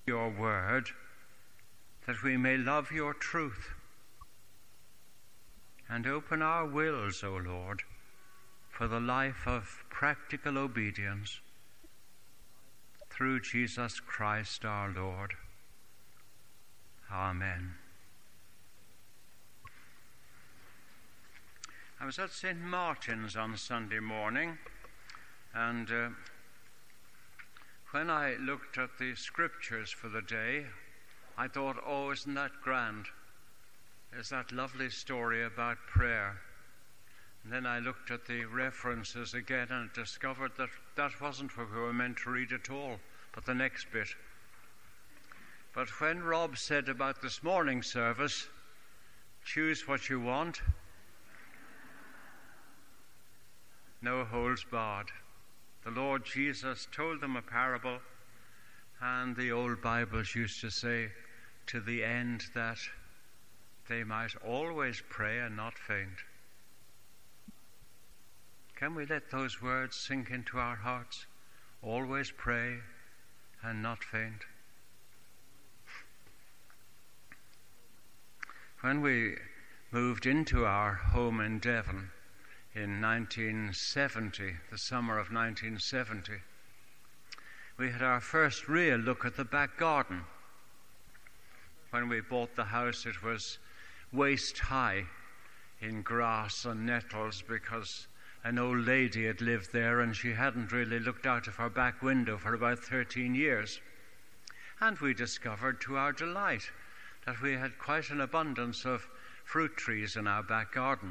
your word, that we may love your truth. And open our wills, O Lord, for the life of practical obedience, through Jesus Christ our Lord. Amen. I was at St. Martin's on Sunday morning, and when I looked at the scriptures for the day, I thought, oh, isn't that grand? There's that lovely story about prayer. And then I looked at the references again and discovered that that wasn't what we were meant to read at all, but the next bit. But when Rob said about this morning's service, choose what you want, no holds barred. The Lord Jesus told them a parable, and the old Bibles used to say, to the end that they might always pray and not faint. Can we let those words sink into our hearts? Always pray and not faint. When we moved into our home in Devon in 1970, the summer of 1970, we had our first real look at the back garden. When we bought the house, it was waist high in grass and nettles because an old lady had lived there and she hadn't really looked out of her back window for about 13 years. And we discovered to our delight that we had quite an abundance of fruit trees in our back garden.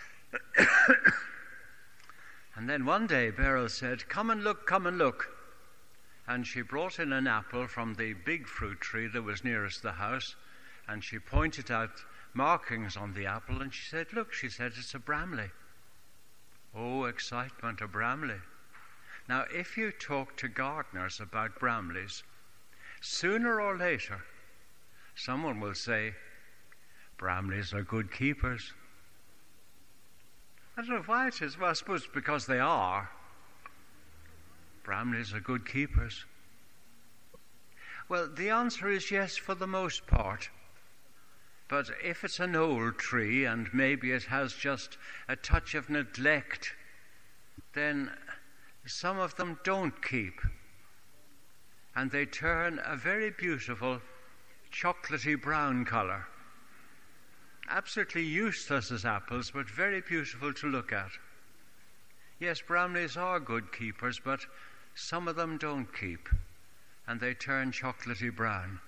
And then one day Beryl said, come and look, come and look. And she brought in an apple from the big fruit tree that was nearest the house, and she pointed out markings on the apple, and she said, look, she said, it's a Bramley. Oh, excitement, a Bramley. Now, if you talk to gardeners about Bramleys, sooner or later, someone will say, Bramleys are good keepers. I don't know why it is. Well, I suppose because they are. Bramleys are good keepers. Well, the answer is yes for the most part. But if it's an old tree and maybe it has just a touch of neglect, then some of them don't keep. And they turn a very beautiful chocolatey brown colour. Absolutely useless as apples, but very beautiful to look at. Yes, Bramleys are good keepers, but some of them don't keep, and they turn chocolatey brown.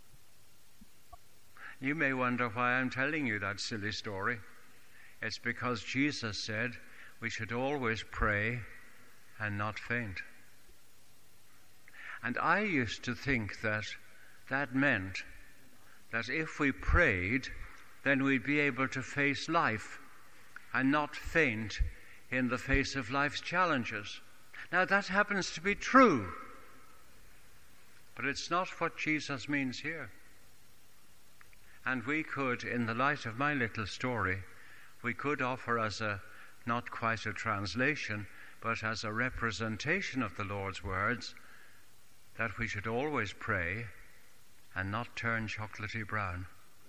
You may wonder why I'm telling you that silly story. It's because Jesus said we should always pray and not faint. And I used to think that that meant that if we prayed, then we'd be able to face life and not faint in the face of life's challenges. Now, that happens to be true, but it's not what Jesus means here. And we could, in the light of my little story, we could offer as a, not quite a translation, but as a representation of the Lord's words, that we should always pray and not turn chocolatey brown.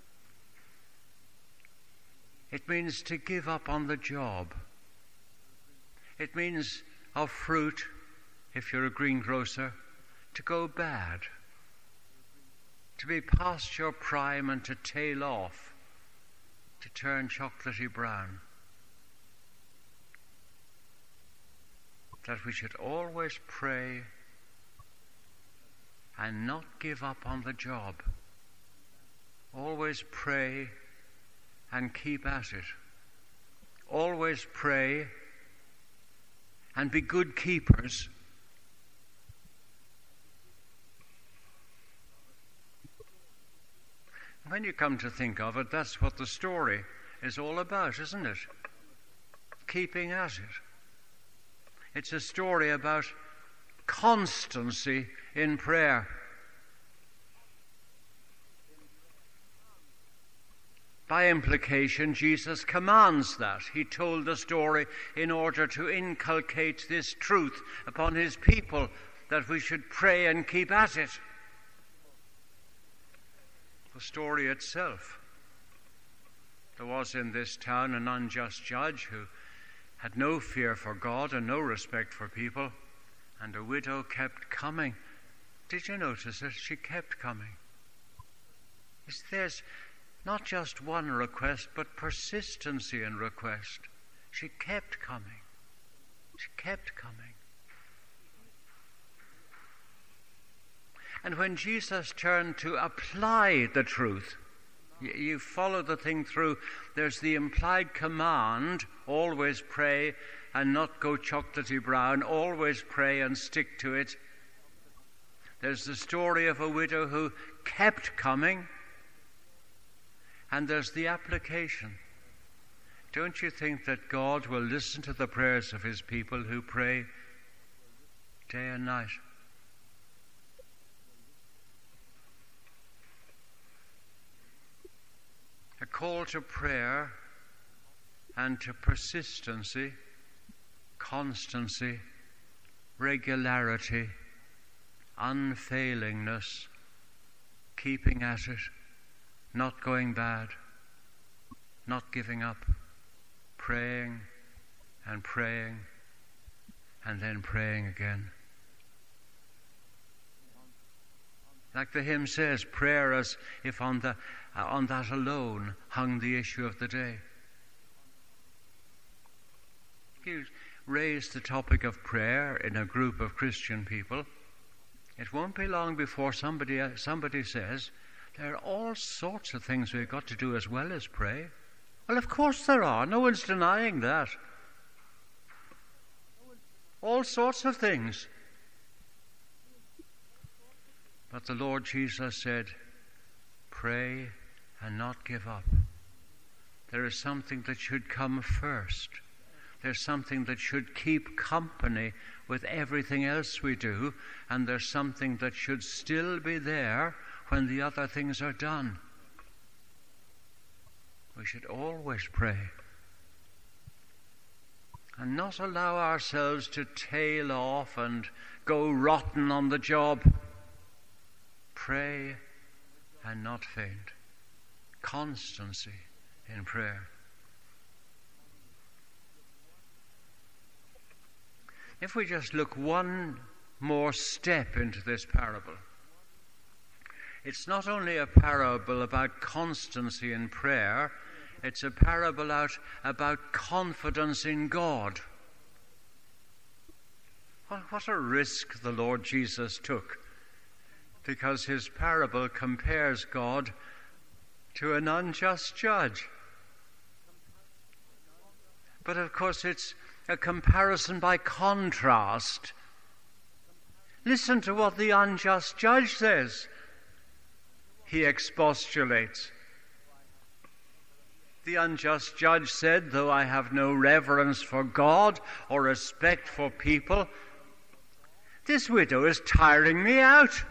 It means to give up on the job. It means of fruit, if you're a greengrocer, to go bad, to be past your prime and to tail off, to turn chocolatey brown. That we should always pray and not give up on the job. Always pray and keep at it. Always pray and be good keepers. When you come to think of it, that's what the story is all about, isn't it? Keeping at it. It's a story about constancy in prayer. By implication, Jesus commands that. He told the story in order to inculcate this truth upon his people, that we should pray and keep at it. the story itself. There was in this town an unjust judge who had no fear for God and no respect for people, and a widow kept coming. Did you notice it? She kept coming. There's not just one request, but persistency in request. She kept coming. She kept coming. And when Jesus turned to apply the truth, you follow the thing through, there's the implied command, always pray and not go chocolatey brown, always pray and stick to it. There's the story of a widow who kept coming, and there's the application. Don't you think that God will listen to the prayers of his people who pray day and night? A call to prayer and to persistency, constancy, regularity, unfailingness, keeping at it, not going bad, not giving up, praying and praying and then praying again. Like the hymn says, prayer as if on that alone hung the issue of the day. You raise the topic of prayer in a group of Christian people, it won't be long before somebody says, there are all sorts of things we've got to do as well as pray. Well, of course there are. No one's denying that. All sorts of things. But the Lord Jesus said, pray and not give up. There is something that should come first. There's something that should keep company with everything else we do, and there's something that should still be there when the other things are done. We should always pray and not allow ourselves to tail off and go rotten on the job. Pray and not faint. Constancy in prayer. If we just look one more step into this parable, it's not only a parable about constancy in prayer, it's a parable about confidence in God. What a risk the Lord Jesus took, because his parable compares God to an unjust judge. But of course it's a comparison by contrast. Listen to what the unjust judge says. He expostulates. The unjust judge said, though I have no reverence for God or respect for people, this widow is tiring me out.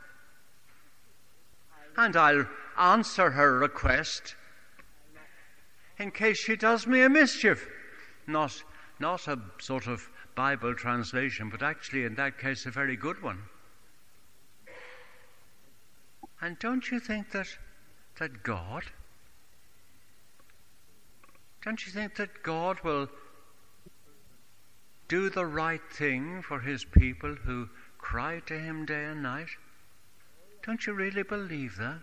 And I'll answer her request in case she does me a mischief. Not a sort of Bible translation, but actually in that case a very good one. And don't you think that God will do the right thing for his people who cry to him day and night? Don't you really believe that?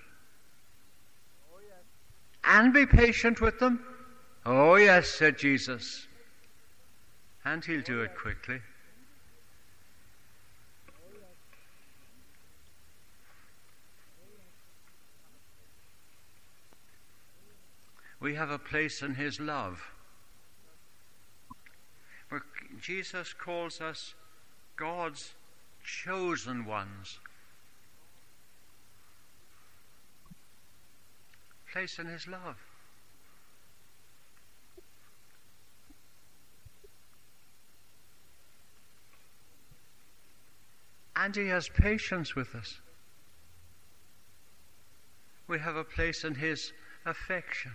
And be patient with them? Oh yes, said Jesus. And he'll do it quickly. We have a place in his love, where Jesus calls us God's chosen ones. Place in his love. And he has patience with us. We have a place in his affection.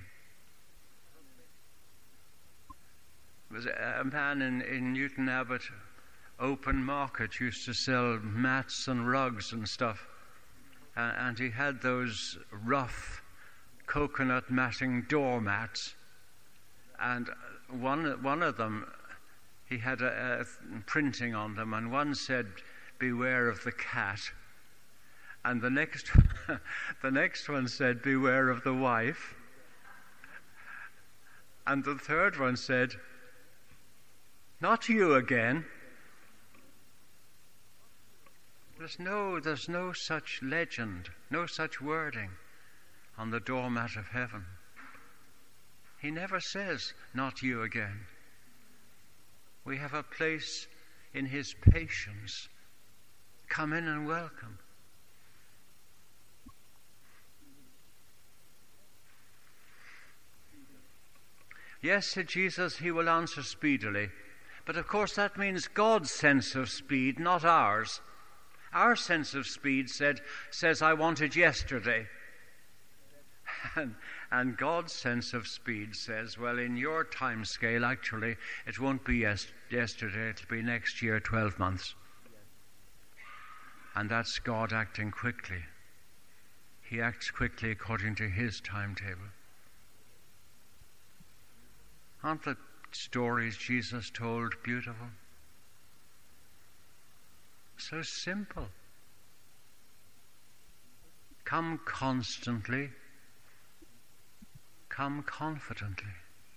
There was a man in Newton Abbot open market used to sell mats and rugs and stuff. and he had those rough coconut matting doormats, and one of them, he had a printing on them, and one said, "Beware of the cat," and the next one said, "Beware of the wife," and the third one said, "Not you again." There's no such legend, no such wording on the doormat of heaven. He never says, "Not you again." We have a place in his patience. Come in and welcome. Yes, said Jesus, he will answer speedily. But of course that means God's sense of speed, not ours. Our sense of speed says, "I want it yesterday." And God's sense of speed says, well, in your time scale, actually, it won't be yesterday, it'll be next year, 12 months. And that's God acting quickly. He acts quickly according to his timetable. Aren't the stories Jesus told beautiful? So simple. Come constantly. Come confidently.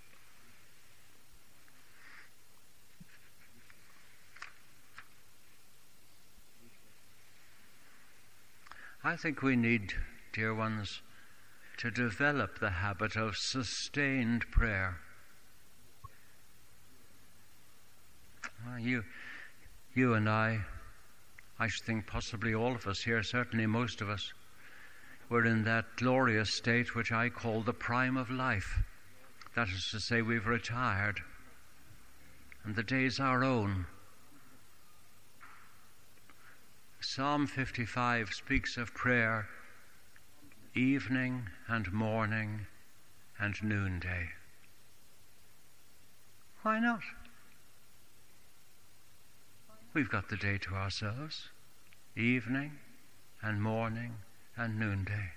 I think we need, dear ones, to develop the habit of sustained prayer. You and I should think possibly all of us here, certainly most of us, we're in that glorious state which I call the prime of life. That is to say, we've retired, and the day's our own. Psalm 55 speaks of prayer evening and morning and noonday. Why not? We've got the day to ourselves, evening and morning and noonday.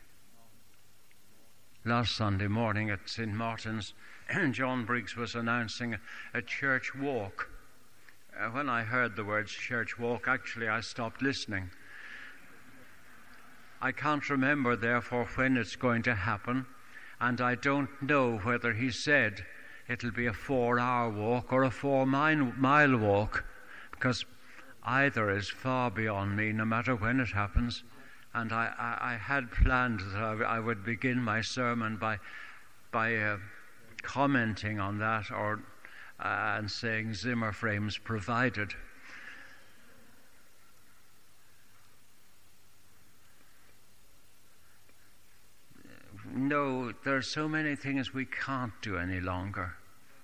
Last Sunday morning at St. Martin's, John Briggs was announcing a church walk. When I heard the words church walk, actually I stopped listening. I can't remember, therefore, when it's going to happen, and I don't know whether he said it'll be a 4-hour walk or a 4-mile walk, because either is far beyond me, no matter when it happens. And I had planned that I would begin my sermon by commenting on that, and saying Zimmer frames provided. No, there are so many things we can't do any longer.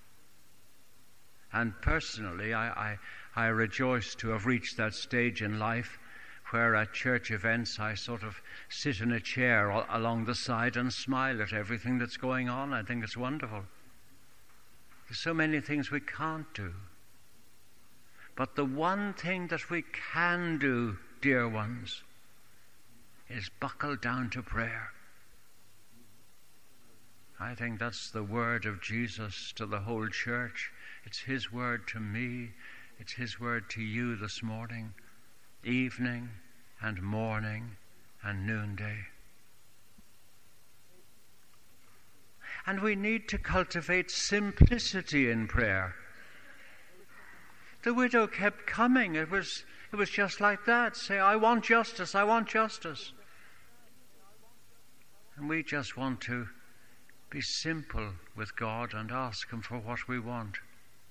And personally, I rejoice to have reached that stage in life where at church events I sort of sit in a chair along the side and smile at everything that's going on. I think it's wonderful. There's so many things we can't do. But the one thing that we can do, dear ones, is buckle down to prayer. I think that's the word of Jesus to the whole church. It's his word to me. It's his word to you this morning. Evening and morning and noonday. And we need to cultivate simplicity in prayer. The widow kept coming. It was just like that. Say, "I want justice, I want justice." And we just want to be simple with God and ask him for what we want.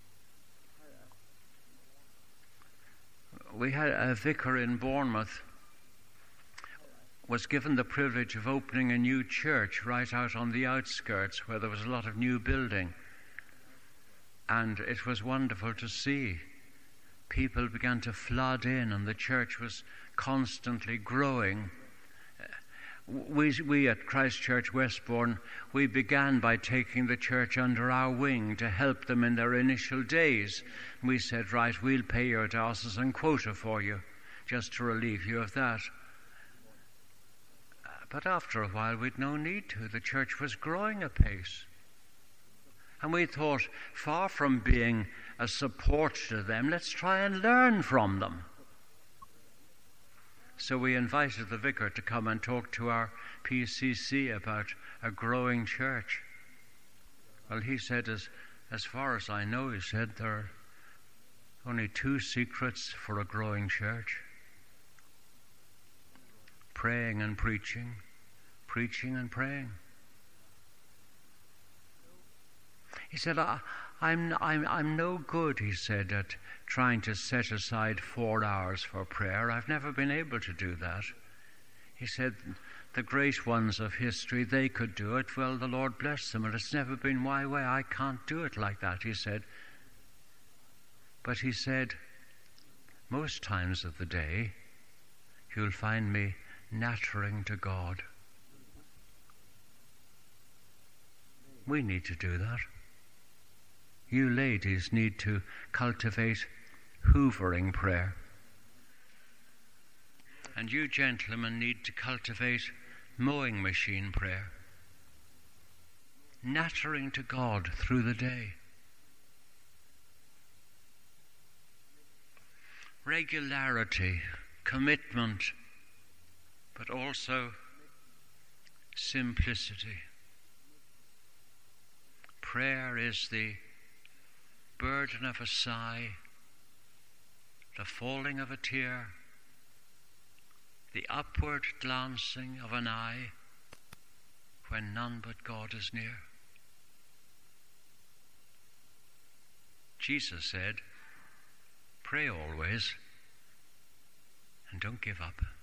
We had a vicar in Bournemouth was given the privilege of opening a new church right out on the outskirts where there was a lot of new building. And it was wonderful to see. People began to flood in and the church was constantly growing. We at Christ Church Westbourne, we began by taking the church under our wing to help them in their initial days. We said, right, we'll pay your diocesan quota for you, just to relieve you of that. But after a while, we'd no need to. The church was growing apace. And we thought, far from being a support to them, let's try and learn from them. So we invited the vicar to come and talk to our PCC about a growing church. Well, he said, as far as I know, he said, there are only 2 secrets for a growing church: praying and preaching, preaching and praying. He said, I'm no good, he said, at trying to set aside 4 hours for prayer. I've never been able to do that. He said, the great ones of history, they could do it. Well, the Lord bless them, and it's never been my way. I can't do it like that, he said. But he said, most times of the day, you'll find me nattering to God. We need to do that. You ladies need to cultivate hoovering prayer. And you gentlemen need to cultivate mowing machine prayer. Nattering to God through the day. Regularity, commitment, but also simplicity. Prayer is the burden of a sigh, the falling of a tear, the upward glancing of an eye when none but God is near. Jesus said, pray always and don't give up.